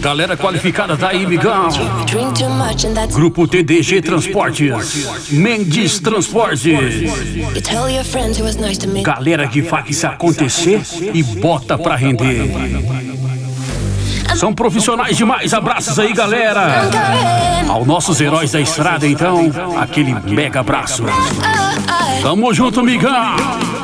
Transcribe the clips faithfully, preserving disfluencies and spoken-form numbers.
Galera qualificada tá aí, migão. Grupo T D G Transportes, Mendes Transportes. Galera que faz isso acontecer e bota pra render. São profissionais demais, abraços aí, galera. Aos nossos heróis da estrada, então, aquele mega abraço. Tamo junto, migão.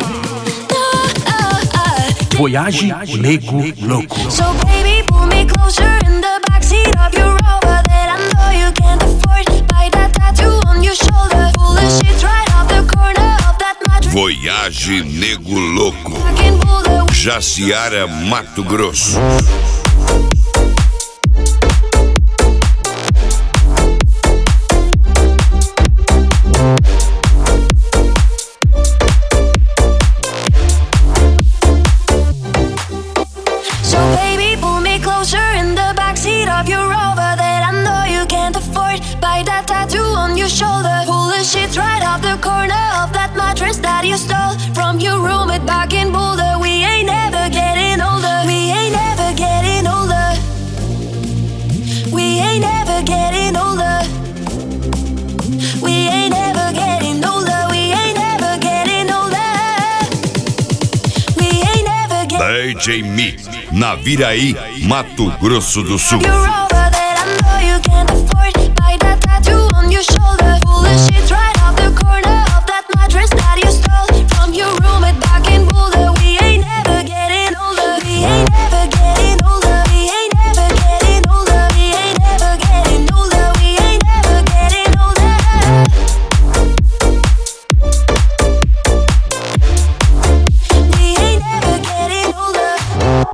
Voyage Nego Louco. So baby, pull me closer in the backseat of your Rover that I know you can't afford. Buy that tattoo on your shoulder, pull the shit right off the corner of that mattress. Voyage Nego Louco, Jaciara, Mato Grosso. Shoulder, pull the shit right off the corner of that mattress that you stole from your roommate back in Boulder. We ain't never getting older. We ain't never getting older. We ain't never getting older. We ain't never getting older. We ain't never getting older. We ain't never getting D J Mi, Naviraí, Mato Grosso do Sul. your Rover that I know you can't afford. Buy that tattoo on your shoulder.